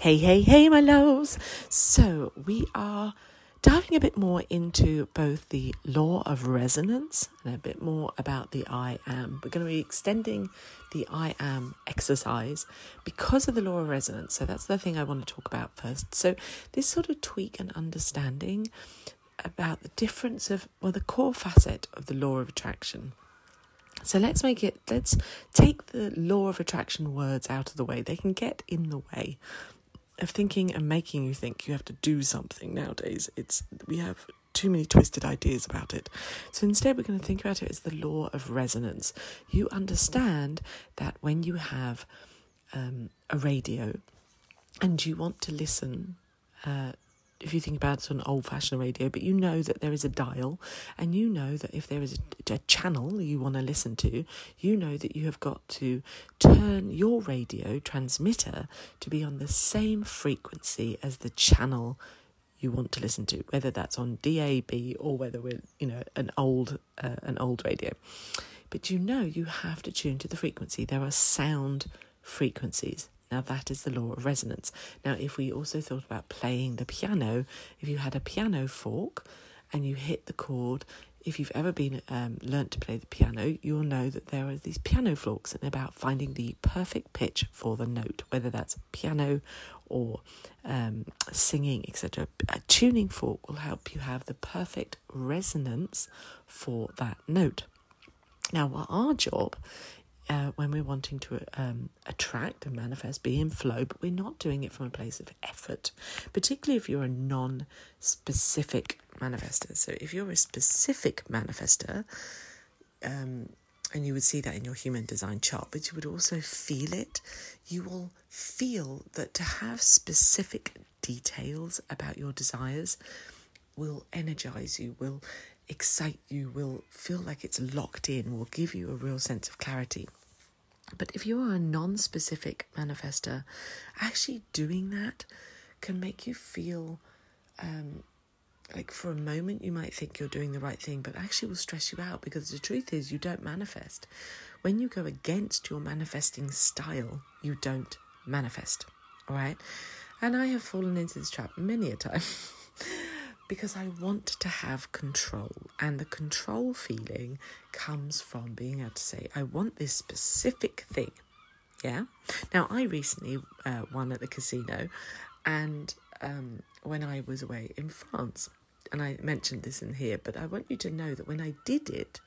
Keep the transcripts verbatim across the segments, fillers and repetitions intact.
Hey, hey, hey, my loves. So we are diving a bit more into both the law of resonance and a bit more about the I am. We're going to be extending the I am exercise because of the law of resonance. So that's the thing I want to talk about first. So this sort of tweak and understanding about the difference of, well, the core facet of the law of attraction. So let's make it, let's take the law of attraction words out of the way. They can get in the way of thinking and making you think you have to do something nowadays. It's we have too many twisted ideas about it. So instead we're going to think about it as the law of resonance. You understand that when you have um, a radio and you want to listen, uh, if you think about it, it's an old-fashioned radio, but you know that there is a dial, and you know that if there is a, a channel you want to listen to, you know that you have got to turn your radio transmitter to be on the same frequency as the channel you want to listen to, whether that's on D A B or whether we're, you know, an old uh, an old radio. But you know you have to tune to the frequency. There are sound frequencies. Now, that is the law of resonance. Now, if we also thought about playing the piano, if you had a piano fork and you hit the chord, if you've ever been um, learnt to play the piano, you'll know that there are these piano forks and about finding the perfect pitch for the note, whether that's piano or um, singing, et cetera. A tuning fork will help you have the perfect resonance for that note. Now, our job Uh, when we're wanting to um, attract and manifest, be in flow, but we're not doing it from a place of effort, particularly if you're a non-specific manifester. So if you're a specific manifester, um, and you would see that in your human design chart, but you would also feel it, you will feel that to have specific details about your desires will energize you, will excite you, will feel like it's locked in, will give you a real sense of clarity. But if you are a non-specific manifester, actually doing that can make you feel um, like for a moment you might think you're doing the right thing, but actually will stress you out, because the truth is you don't manifest. When you go against your manifesting style, you don't manifest, all right? And I have fallen into this trap many a time. Because I want to have control, and the control feeling comes from being able to say, I want this specific thing, yeah? Now, I recently uh, won at the casino, and um, when I was away in France, and I mentioned this in here, but I want you to know that when I did it,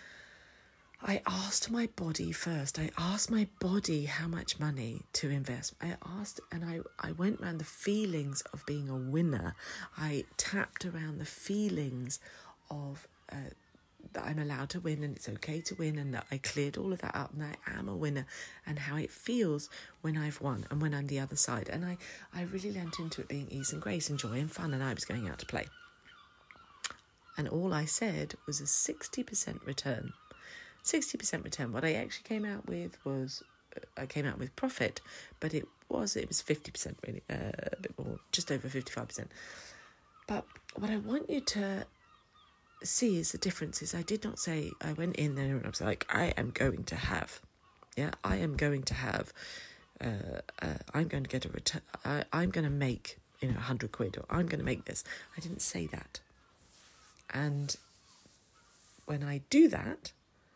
I asked my body first. I asked my body how much money to invest. I asked, and I, I went around the feelings of being a winner. I tapped around the feelings of uh, that I'm allowed to win and it's okay to win, and that I cleared all of that up and I am a winner, and how it feels when I've won and when I'm the other side. And I, I really lent into it being ease and grace and joy and fun, and I was going out to play. And all I said was a sixty percent return. sixty percent return. What I actually came out with was, I came out with profit, but it was, it was fifty percent really, uh, a bit more, just over fifty-five percent. But what I want you to see is the difference is I did not say, I went in there and I was like, I am going to have, yeah, I am going to have, uh, uh, I'm going to get a return, I, I'm going to make, you know, a hundred quid, or I'm going to make this. I didn't say that. And when I do that,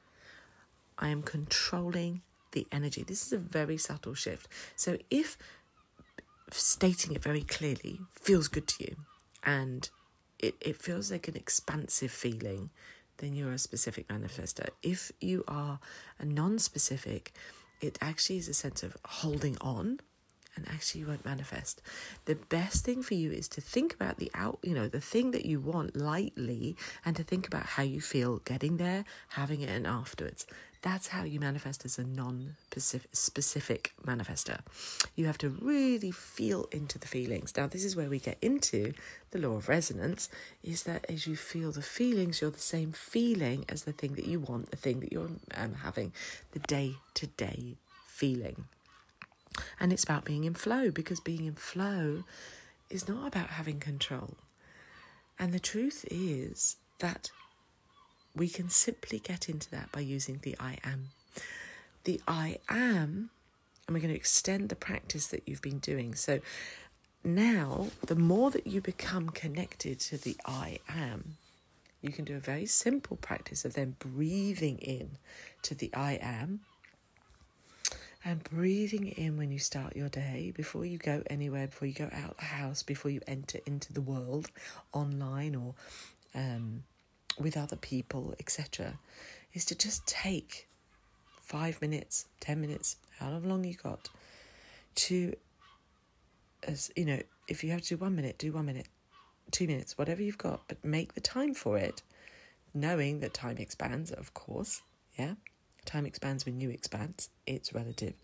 I am controlling the energy. This is a very subtle shift. So if stating it very clearly feels good to you and it, it feels like an expansive feeling, then you're a specific manifester. If you are a non-specific, it actually is a sense of holding on, and actually you won't manifest. The best thing for you is to think about the out, you know, the thing that you want lightly, and to think about how you feel getting there, having it, and afterwards. That's how you manifest as a non-specific manifester. You have to really feel into the feelings. Now, this is where we get into the law of resonance, is that as you feel the feelings, you're the same feeling as the thing that you want, the thing that you're um, having, the day-to-day feeling. And it's about being in flow, because being in flow is not about having control. And the truth is that we can simply get into that by using the I am. The I am And we're going to extend the practice that you've been doing. So now, the more that you become connected to the I am, you can do a very simple practice of then breathing in to the I am. And breathing in when you start your day, before you go anywhere, before you go out the house, before you enter into the world, online or um, with other people, et cetera, is to just take five minutes, ten minutes, however long you got, to, as you know, if you have to do one minute, do one minute, two minutes, whatever you've got, but make the time for it, knowing that time expands, of course, yeah? Time expands when you expand. It's relative.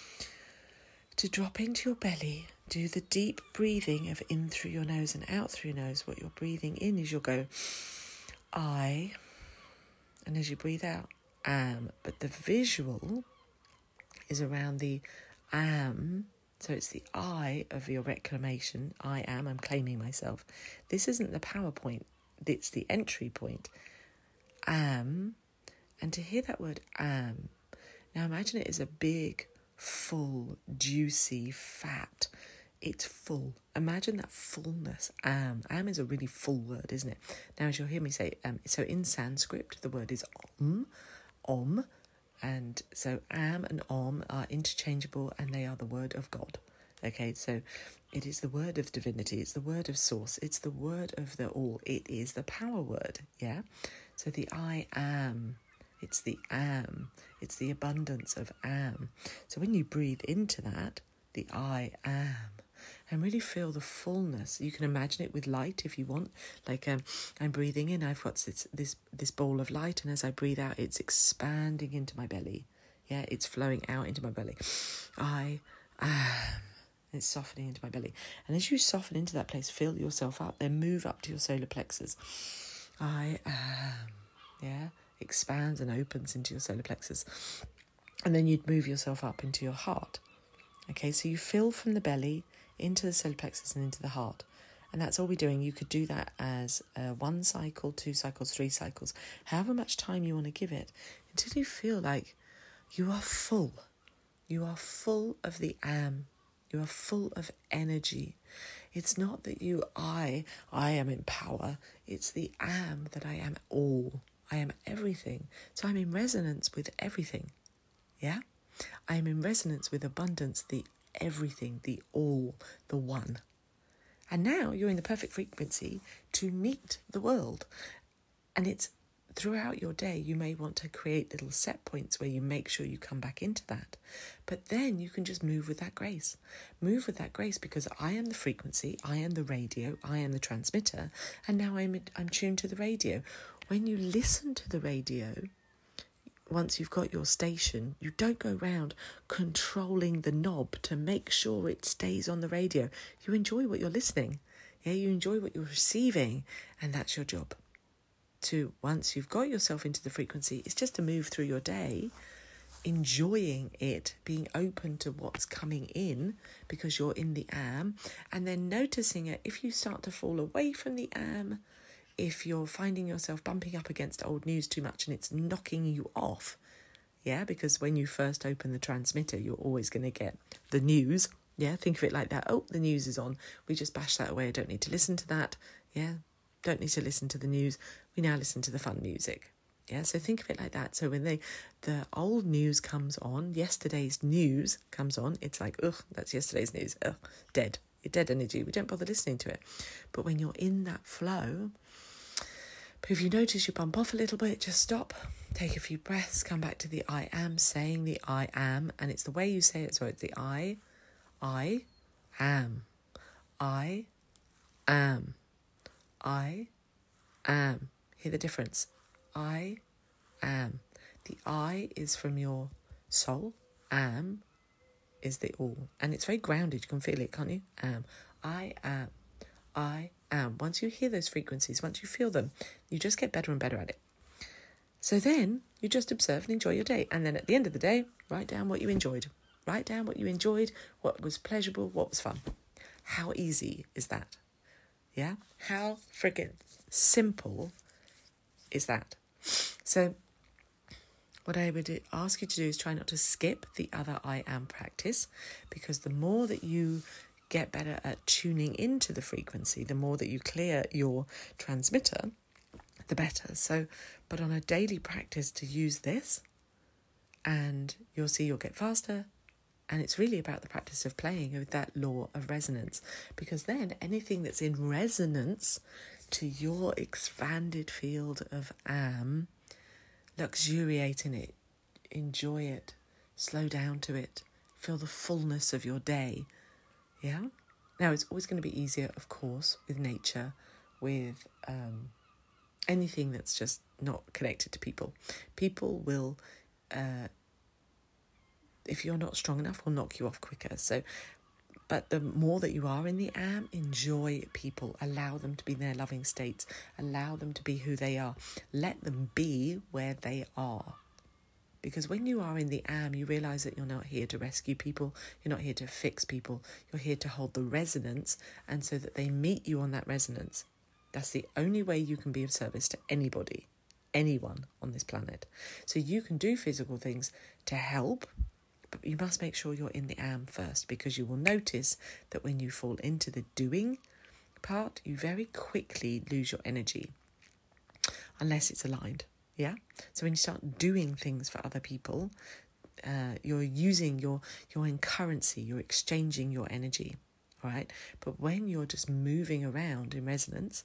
To drop into your belly, do the deep breathing of in through your nose and out through your nose. What you're breathing in is you'll go, I, and as you breathe out, am. But the visual is around the am. So it's the I of your reclamation. I am, I'm claiming myself. This isn't the PowerPoint. It's the entry point. Am. And to hear that word am, now imagine it is a big, full, juicy, fat. It's full. Imagine that fullness. Am. Am is a really full word, isn't it? Now, as you'll hear me say, um, so in Sanskrit, the word is om, om. And so am and om are interchangeable and they are the word of God. Okay, so it is the word of divinity. It's the word of source. It's the word of the all. It is the power word, yeah? So the I am. It's the am. It's the abundance of am. So when you breathe into that, the I am, and really feel the fullness. You can imagine it with light if you want. Like um, I'm breathing in, I've got this, this, this ball of light, and as I breathe out, it's expanding into my belly. Yeah, it's flowing out into my belly. I am. It's softening into my belly. And as you soften into that place, fill yourself up, then move up to your solar plexus. I am. Yeah. Expands and opens into your solar plexus. And then you'd move yourself up into your heart. Okay, so you fill from the belly into the solar plexus and into the heart. And that's all we're doing. You could do that as uh, one cycle, two cycles, three cycles, however much time you want to give it, until you feel like you are full. You are full of the am. You are full of energy. It's not that you, I, I am in power. It's the am that I am all. I am everything. So I'm in resonance with everything. Yeah? I am in resonance with abundance, the everything, the all, the one. And now you're in the perfect frequency to meet the world. And it's throughout your day, you may want to create little set points where you make sure you come back into that. But then you can just move with that grace. Move with that grace because I am the frequency, I am the radio, I am the transmitter, and now I'm, I'm tuned to the radio. When you listen to the radio, once you've got your station, you don't go around controlling the knob to make sure it stays on the radio. You enjoy what you're listening. Yeah, you enjoy what you're receiving, and that's your job. To once you've got yourself into the frequency, it's just to move through your day, enjoying it, being open to what's coming in because you're in the am, and then noticing it. If you start to fall away from the am, if you're finding yourself bumping up against old news too much and it's knocking you off, yeah, because when you first open the transmitter, you're always going to get the news. Yeah, think of it like that. Oh, the news is on. We just bash that away. I don't need to listen to that. Yeah, don't need to listen to the news. We now listen to the fun music. Yeah, so think of it like that. So when they, the old news comes on, yesterday's news comes on, it's like, ugh, that's yesterday's news. Ugh, dead. Dead energy. We don't bother listening to it. But when you're in that flow, but if you notice you bump off a little bit, just stop, take a few breaths, come back to the I am, saying the I am, and it's the way you say it. So it's the I, I am, I am, I am. Hear the difference. I am. The I is from your soul. Am is the all. And it's very grounded. You can feel it, can't you? Am. I am. I am. Once you hear those frequencies, once you feel them, you just get better and better at it. So then you just observe and enjoy your day. And then at the end of the day, write down what you enjoyed. Write down what you enjoyed, what was pleasurable, what was fun. How easy is that? Yeah? How friggin' simple is that? So what I would ask you to do is try not to skip the other I am practice, because the more that you get better at tuning into the frequency, the more that you clear your transmitter, the better. So, but on a daily practice to use this, and you'll see you'll get faster. And it's really about the practice of playing with that law of resonance, because then anything that's in resonance to your expanded field of am, luxuriate in it, enjoy it, slow down to it, feel the fullness of your day. Yeah? Now, it's always going to be easier, of course, with nature, with um, anything that's just not connected to people. People will, uh, if you're not strong enough, will knock you off quicker. So, but the more that you are in the am, enjoy people, allow them to be in their loving states, allow them to be who they are, let them be where they are. Because when you are in the am, you realise that you're not here to rescue people, you're not here to fix people, you're here to hold the resonance, and so that they meet you on that resonance. That's the only way you can be of service to anybody, anyone on this planet. So you can do physical things to help, but you must make sure you're in the am first, because you will notice that when you fall into the doing part, you very quickly lose your energy, unless it's aligned, yeah? So when you start doing things for other people, uh, you're using your, you're in currency, you're exchanging your energy, all right? But when you're just moving around in resonance,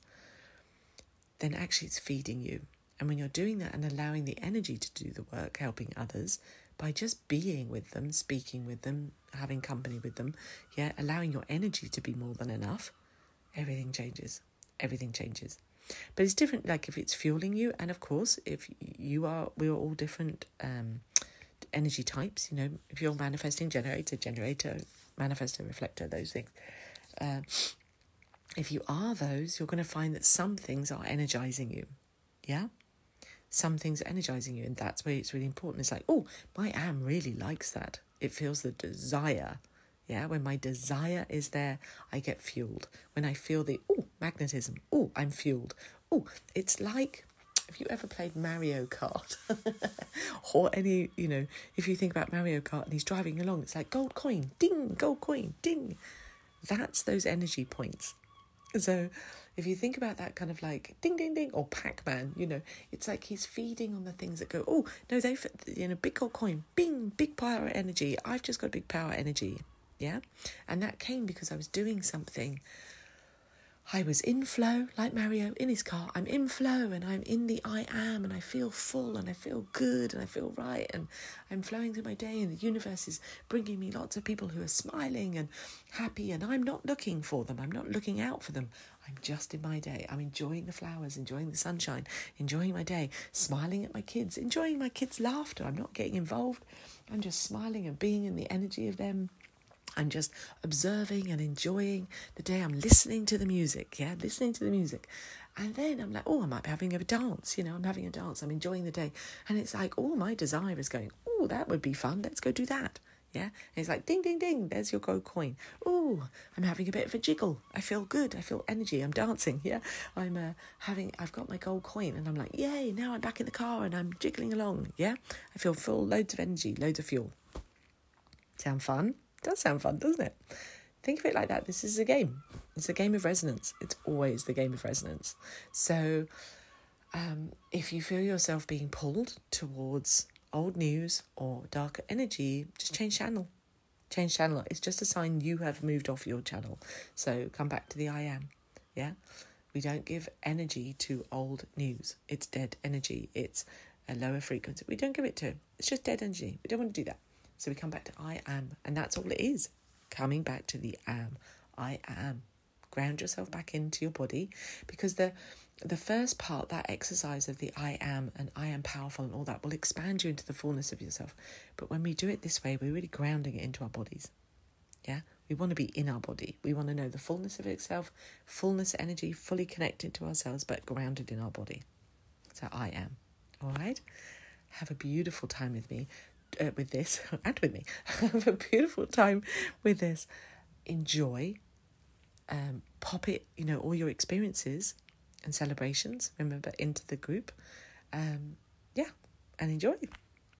then actually it's feeding you. And when you're doing that and allowing the energy to do the work, helping others, by just being with them, speaking with them, having company with them, yeah, allowing your energy to be more than enough, everything changes. Everything changes. But it's different, like if it's fueling you, and of course, if you are, we're all different um, energy types, you know, if you're manifesting generator, generator, manifestor, reflector, those things. Uh, if you are those, you're going to find that some things are energizing you, yeah? Some things are energizing you, and that's where it's really important. It's like, oh, my am really likes that. It feels the desire. Yeah, when my desire is there, I get fueled. When I feel the, oh, magnetism, oh, I'm fueled. Oh, it's like, have you ever played Mario Kart? Or any, you know, if you think about Mario Kart and he's driving along, it's like gold coin, ding, gold coin, ding. That's those energy points. So if you think about that kind of like ding, ding, ding, or Pac-Man, you know, it's like he's feeding on the things that go, oh, no, they've, you know, big gold coin, bing, big power energy. I've just got big power energy, yeah? And that came because I was doing something. I was in flow, like Mario in his car. I'm in flow and I'm in the I am, and I feel full and I feel good and I feel right, and I'm flowing through my day, and the universe is bringing me lots of people who are smiling and happy, and I'm not looking for them. I'm not looking out for them. I'm just in my day. I'm enjoying the flowers, enjoying the sunshine, enjoying my day, smiling at my kids, enjoying my kids' laughter. I'm not getting involved. I'm just smiling and being in the energy of them. I'm just observing and enjoying the day. I'm listening to the music, yeah, listening to the music. And then I'm like, oh, I might be having a dance, you know, I'm having a dance. I'm enjoying the day. And it's like, oh, my desire is going, oh, that would be fun. Let's go do that, yeah. And it's like, ding, ding, ding, there's your gold coin. Oh, I'm having a bit of a jiggle. I feel good. I feel energy. I'm dancing, yeah. I'm uh, having, I've got my gold coin, and I'm like, yay, now I'm back in the car and I'm jiggling along, yeah. I feel full, loads of energy, loads of fuel. Sound fun? Does sound fun, doesn't it? Think of it like that. This is a game. It's a game of resonance. It's always the game of resonance. So um, if you feel yourself being pulled towards old news or darker energy, just change channel. Change channel. It's just a sign you have moved off your channel. So come back to the I am. Yeah? We don't give energy to old news. It's dead energy. It's a lower frequency. We don't give it to. It's just dead energy. We don't want to do that. So we come back to I am, and that's all it is. Coming back to the am. I am. Ground yourself back into your body, because the the first part, that exercise of the I am and I am powerful and all that, will expand you into the fullness of yourself. But when we do it this way, we're really grounding it into our bodies. Yeah? We want to be in our body. We want to know the fullness of itself, fullness energy, fully connected to ourselves, but grounded in our body. So I am. All right? Have a beautiful time with me. Uh, with this and with me. Have a beautiful time with this. Enjoy. Um, pop it, you know, all your experiences and celebrations, remember, into the group. Um, yeah, and enjoy.